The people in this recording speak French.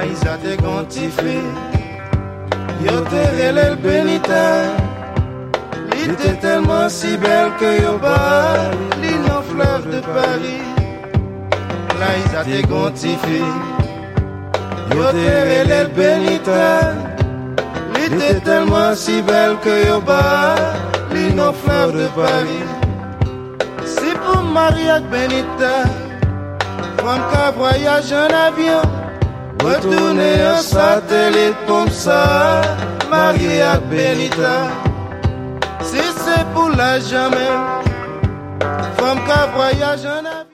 Isa te gantife. Yo te relèl Benita. Li te tellement si belle que yo ba li non fleur de Paris. La Isa te gantife. Yo te relèl Benita. Li te tellement si belle que yo ba li non fleur de Paris. Si pour Maria Benita, femme qu'à voyage en avion, retourner en satellite comme ça, Maria Benita. Si c'est pour la jamais, femme qu'à voyage en avion.